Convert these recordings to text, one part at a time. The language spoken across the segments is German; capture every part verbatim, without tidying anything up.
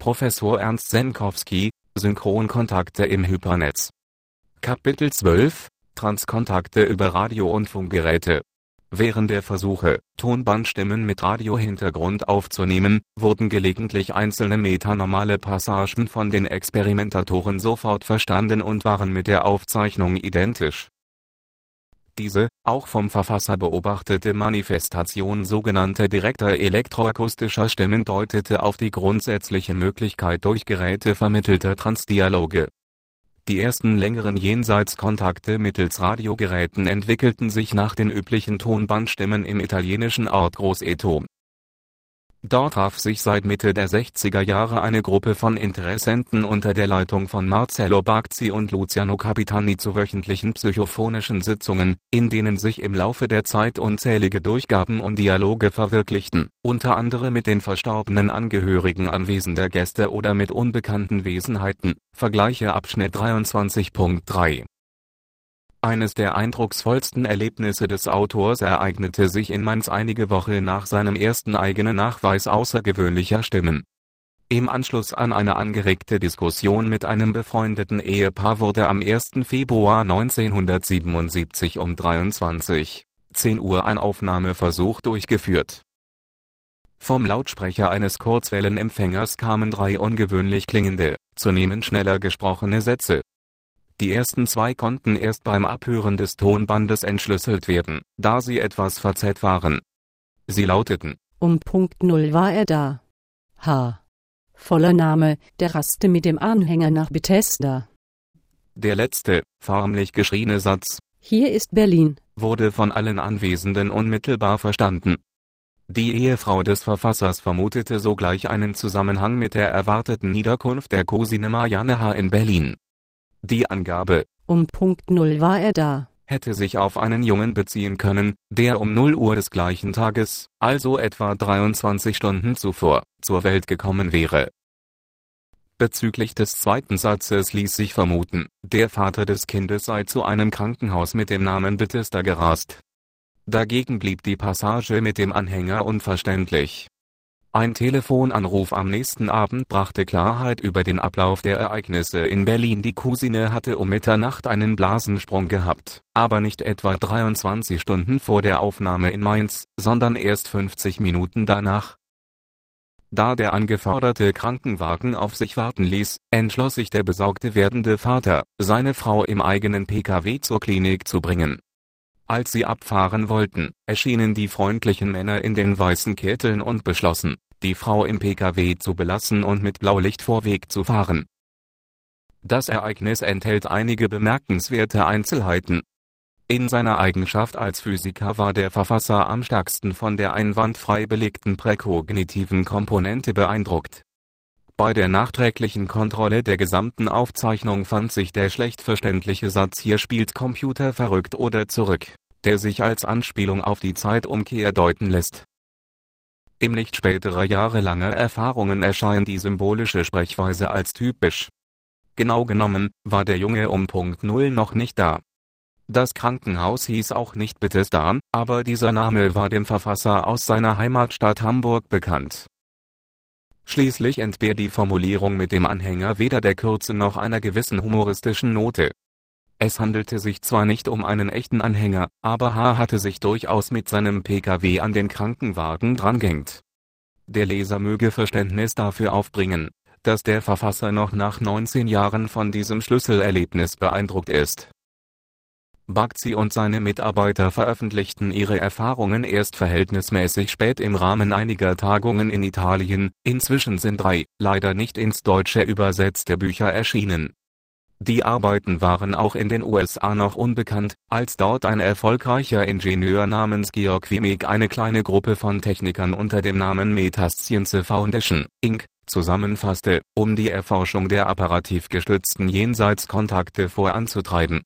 Professor Ernst Senkowski, Synchronkontakte im Hypernetz. Kapitel zwölf – Transkontakte über Radio- und Funkgeräte. Während der Versuche, Tonbandstimmen mit Radiohintergrund aufzunehmen, wurden gelegentlich einzelne metanormale Passagen von den Experimentatoren sofort verstanden und waren mit der Aufzeichnung identisch. Diese, auch vom Verfasser beobachtete Manifestation sogenannter direkter elektroakustischer Stimmen deutete auf die grundsätzliche Möglichkeit durch Geräte vermittelter Transdialoge. Die ersten längeren Jenseitskontakte mittels Radiogeräten entwickelten sich nach den üblichen Tonbandstimmen im italienischen Ort Grosseto. Dort traf sich seit Mitte der sechziger Jahre eine Gruppe von Interessenten unter der Leitung von Marcello Bagzi und Luciano Capitani zu wöchentlichen psychophonischen Sitzungen, in denen sich im Laufe der Zeit unzählige Durchgaben und Dialoge verwirklichten, unter anderem mit den verstorbenen Angehörigen anwesender Gäste oder mit unbekannten Wesenheiten. Vergleiche Abschnitt dreiundzwanzig Punkt drei. Eines der eindrucksvollsten Erlebnisse des Autors ereignete sich in Mainz einige Wochen nach seinem ersten eigenen Nachweis außergewöhnlicher Stimmen. Im Anschluss an eine angeregte Diskussion mit einem befreundeten Ehepaar wurde am ersten Februar neunzehnhundertsiebenundsiebzig um dreiundzwanzig Uhr zehn ein Aufnahmeversuch durchgeführt. Vom Lautsprecher eines Kurzwellenempfängers kamen drei ungewöhnlich klingende, zunehmend schneller gesprochene Sätze. Die ersten zwei konnten erst beim Abhören des Tonbandes entschlüsselt werden, da sie etwas verzerrt waren. Sie lauteten: Um Punkt null war er da. H. Voller Name, der raste mit dem Anhänger nach Bethesda. Der letzte, förmlich geschriene Satz: Hier ist Berlin, wurde von allen Anwesenden unmittelbar verstanden. Die Ehefrau des Verfassers vermutete sogleich einen Zusammenhang mit der erwarteten Niederkunft der Cousine Marianne H. in Berlin. Die Angabe, um Punkt null war er da, hätte sich auf einen Jungen beziehen können, der um null Uhr des gleichen Tages, also etwa dreiundzwanzig Stunden zuvor, zur Welt gekommen wäre. Bezüglich des zweiten Satzes ließ sich vermuten, der Vater des Kindes sei zu einem Krankenhaus mit dem Namen Bethesda gerast. Dagegen blieb die Passage mit dem Anhänger unverständlich. Ein Telefonanruf am nächsten Abend brachte Klarheit über den Ablauf der Ereignisse in Berlin. Die Cousine hatte um Mitternacht einen Blasensprung gehabt, aber nicht etwa dreiundzwanzig Stunden vor der Aufnahme in Mainz, sondern erst fünfzig Minuten danach. Da der angeforderte Krankenwagen auf sich warten ließ, entschloss sich der besorgte werdende Vater, seine Frau im eigenen P K W zur Klinik zu bringen. Als sie abfahren wollten, erschienen die freundlichen Männer in den weißen Kitteln und beschlossen, die Frau im P K W zu belassen und mit Blaulicht vorweg zu fahren. Das Ereignis enthält einige bemerkenswerte Einzelheiten. In seiner Eigenschaft als Physiker war der Verfasser am stärksten von der einwandfrei belegten präkognitiven Komponente beeindruckt. Bei der nachträglichen Kontrolle der gesamten Aufzeichnung fand sich der schlecht verständliche Satz „Hier spielt Computer verrückt oder zurück", der sich als Anspielung auf die Zeitumkehr deuten lässt. Im Licht späterer jahrelanger Erfahrungen erscheint die symbolische Sprechweise als typisch. Genau genommen, war der Junge um Punkt null noch nicht da. Das Krankenhaus hieß auch nicht Bethesda, aber dieser Name war dem Verfasser aus seiner Heimatstadt Hamburg bekannt. Schließlich entbehrt die Formulierung mit dem Anhänger weder der Kürze noch einer gewissen humoristischen Note. Es handelte sich zwar nicht um einen echten Anhänger, aber H. hatte sich durchaus mit seinem P K W an den Krankenwagen drangehängt. Der Leser möge Verständnis dafür aufbringen, dass der Verfasser noch nach neunzehn Jahren von diesem Schlüsselerlebnis beeindruckt ist. Bagzi und seine Mitarbeiter veröffentlichten ihre Erfahrungen erst verhältnismäßig spät im Rahmen einiger Tagungen in Italien. Inzwischen sind drei, leider nicht ins Deutsche übersetzte Bücher erschienen. Die Arbeiten waren auch in den U S A noch unbekannt, als dort ein erfolgreicher Ingenieur namens Georg Wiemek eine kleine Gruppe von Technikern unter dem Namen Metascience Foundation, Incorporated zusammenfasste, um die Erforschung der apparativ gestützten Jenseitskontakte voranzutreiben.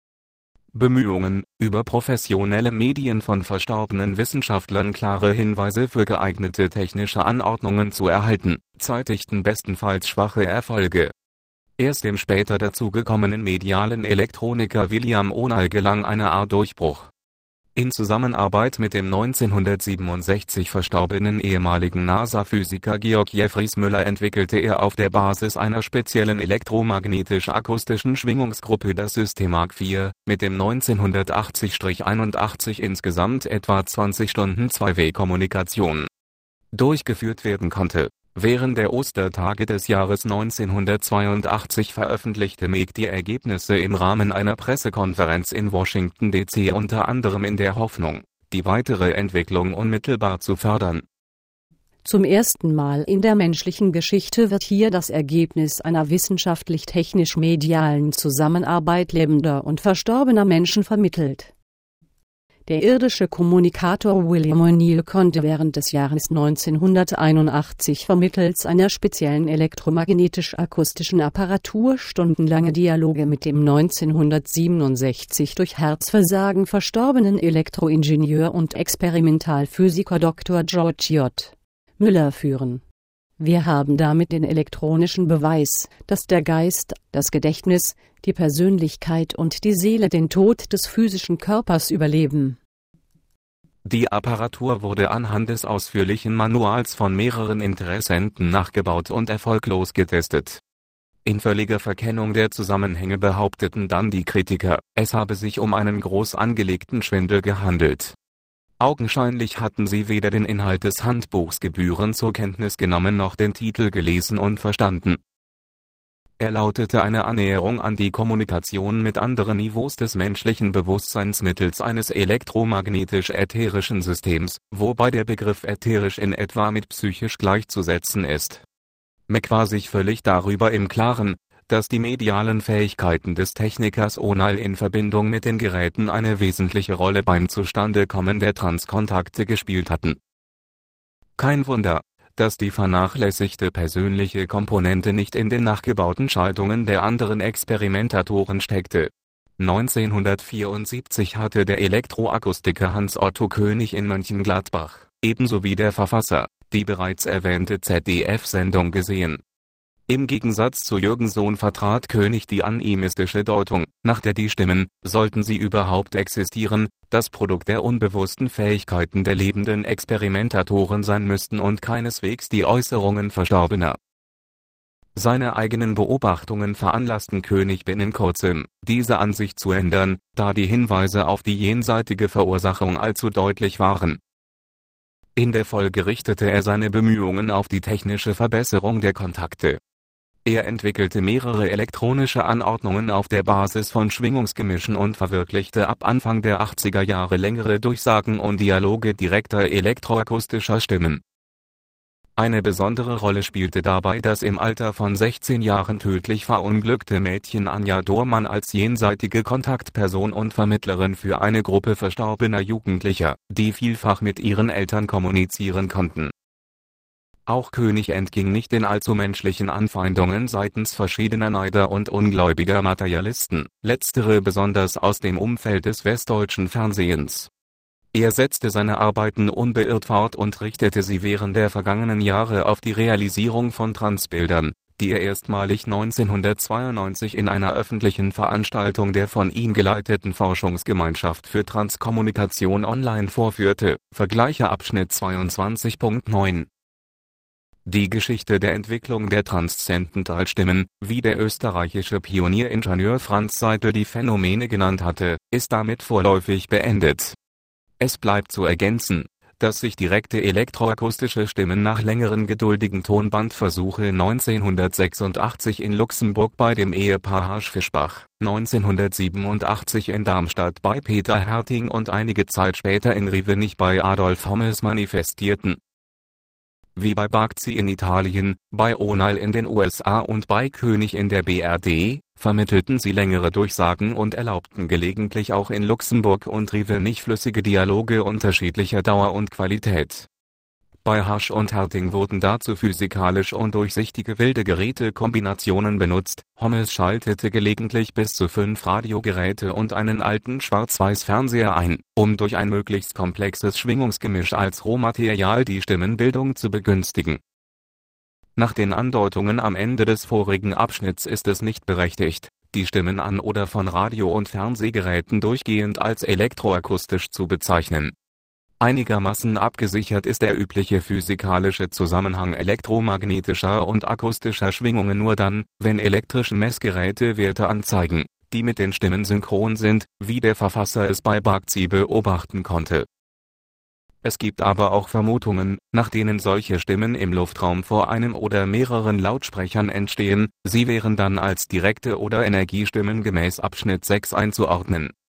Bemühungen, über professionelle Medien von verstorbenen Wissenschaftlern klare Hinweise für geeignete technische Anordnungen zu erhalten, zeitigten bestenfalls schwache Erfolge. Erst dem später dazugekommenen medialen Elektroniker William O'Neill gelang eine Art Durchbruch. In Zusammenarbeit mit dem neunzehnhundertsiebenundsechzig verstorbenen ehemaligen NASA-Physiker Georg Jeffreys Müller entwickelte er auf der Basis einer speziellen elektromagnetisch-akustischen Schwingungsgruppe das System Mark vier, mit dem neunzehnhundertachtzig einundachtzig insgesamt etwa zwanzig Stunden Zwei-Weg-Kommunikation durchgeführt werden konnte. Während der Ostertage des Jahres neunzehnhundertzweiundachtzig veröffentlichte Meek die Ergebnisse im Rahmen einer Pressekonferenz in Washington D C unter anderem in der Hoffnung, die weitere Entwicklung unmittelbar zu fördern. Zum ersten Mal in der menschlichen Geschichte wird hier das Ergebnis einer wissenschaftlich-technisch-medialen Zusammenarbeit lebender und verstorbener Menschen vermittelt. Der irdische Kommunikator William O'Neill konnte während des Jahres neunzehnhunderteinundachtzig vermittels einer speziellen elektromagnetisch-akustischen Apparatur stundenlange Dialoge mit dem neunzehnhundertsiebenundsechzig durch Herzversagen verstorbenen Elektroingenieur und Experimentalphysiker Doktor George J. Müller führen. Wir haben damit den elektronischen Beweis, dass der Geist, das Gedächtnis, die Persönlichkeit und die Seele den Tod des physischen Körpers überleben. Die Apparatur wurde anhand des ausführlichen Manuals von mehreren Interessenten nachgebaut und erfolglos getestet. In völliger Verkennung der Zusammenhänge behaupteten dann die Kritiker, es habe sich um einen groß angelegten Schwindel gehandelt. Augenscheinlich hatten sie weder den Inhalt des Handbuchs gebührend zur Kenntnis genommen noch den Titel gelesen und verstanden. Er lautete eine Annäherung an die Kommunikation mit anderen Niveaus des menschlichen Bewusstseins mittels eines elektromagnetisch-ätherischen Systems, wobei der Begriff ätherisch in etwa mit psychisch gleichzusetzen ist. Meek war sich völlig darüber im Klaren, dass die medialen Fähigkeiten des Technikers O'Neill in Verbindung mit den Geräten eine wesentliche Rolle beim Zustandekommen der Transkontakte gespielt hatten. Kein Wunder, dass die vernachlässigte persönliche Komponente nicht in den nachgebauten Schaltungen der anderen Experimentatoren steckte. neunzehnhundertvierundsiebzig hatte der Elektroakustiker Hans Otto König in Mönchengladbach, ebenso wie der Verfasser, die bereits erwähnte Z D F-Sendung gesehen. Im Gegensatz zu Jürgen Sohn vertrat König die animistische Deutung, nach der die Stimmen, sollten sie überhaupt existieren, das Produkt der unbewussten Fähigkeiten der lebenden Experimentatoren sein müssten und keineswegs die Äußerungen Verstorbener. Seine eigenen Beobachtungen veranlassten König binnen kurzem, diese Ansicht zu ändern, da die Hinweise auf die jenseitige Verursachung allzu deutlich waren. In der Folge richtete er seine Bemühungen auf die technische Verbesserung der Kontakte. Er entwickelte mehrere elektronische Anordnungen auf der Basis von Schwingungsgemischen und verwirklichte ab Anfang der achtziger Jahre längere Durchsagen und Dialoge direkter elektroakustischer Stimmen. Eine besondere Rolle spielte dabei das im Alter von sechzehn Jahren tödlich verunglückte Mädchen Anja Dohrmann als jenseitige Kontaktperson und Vermittlerin für eine Gruppe verstorbener Jugendlicher, die vielfach mit ihren Eltern kommunizieren konnten. Auch König entging nicht den allzu menschlichen Anfeindungen seitens verschiedener Neider und ungläubiger Materialisten, letztere besonders aus dem Umfeld des westdeutschen Fernsehens. Er setzte seine Arbeiten unbeirrt fort und richtete sie während der vergangenen Jahre auf die Realisierung von Transbildern, die er erstmalig neunzehnhundertzweiundneunzig in einer öffentlichen Veranstaltung der von ihm geleiteten Forschungsgemeinschaft für Transkommunikation online vorführte. Vergleiche Abschnitt zweiundzwanzig Punkt neun. Die Geschichte der Entwicklung der Transzendentalstimmen, wie der österreichische Pionieringenieur Franz Seidel die Phänomene genannt hatte, ist damit vorläufig beendet. Es bleibt zu ergänzen, dass sich direkte elektroakustische Stimmen nach längeren geduldigen Tonbandversuche neunzehnhundertsechsundachtzig in Luxemburg bei dem Ehepaar Hasch-Fischbach, neunzehnhundertsiebenundachtzig in Darmstadt bei Peter Härting und einige Zeit später in Rivennich bei Adolf Hommes manifestierten. Wie bei Bagzi in Italien, bei O'Neill in den U S A und bei König in der B R D, vermittelten sie längere Durchsagen und erlaubten gelegentlich auch in Luxemburg und Rivennich flüssige Dialoge unterschiedlicher Dauer und Qualität. Bei Hasch und Härting wurden dazu physikalisch undurchsichtige wilde Gerätekombinationen benutzt. Hommes schaltete gelegentlich bis zu fünf Radiogeräte und einen alten Schwarz-Weiß-Fernseher ein, um durch ein möglichst komplexes Schwingungsgemisch als Rohmaterial die Stimmenbildung zu begünstigen. Nach den Andeutungen am Ende des vorigen Abschnitts ist es nicht berechtigt, die Stimmen an oder von Radio- und Fernsehgeräten durchgehend als elektroakustisch zu bezeichnen. Einigermaßen abgesichert ist der übliche physikalische Zusammenhang elektromagnetischer und akustischer Schwingungen nur dann, wenn elektrische Messgeräte Werte anzeigen, die mit den Stimmen synchron sind, wie der Verfasser es bei Bagzi beobachten konnte. Es gibt aber auch Vermutungen, nach denen solche Stimmen im Luftraum vor einem oder mehreren Lautsprechern entstehen, sie wären dann als direkte oder Energiestimmen gemäß Abschnitt sechs einzuordnen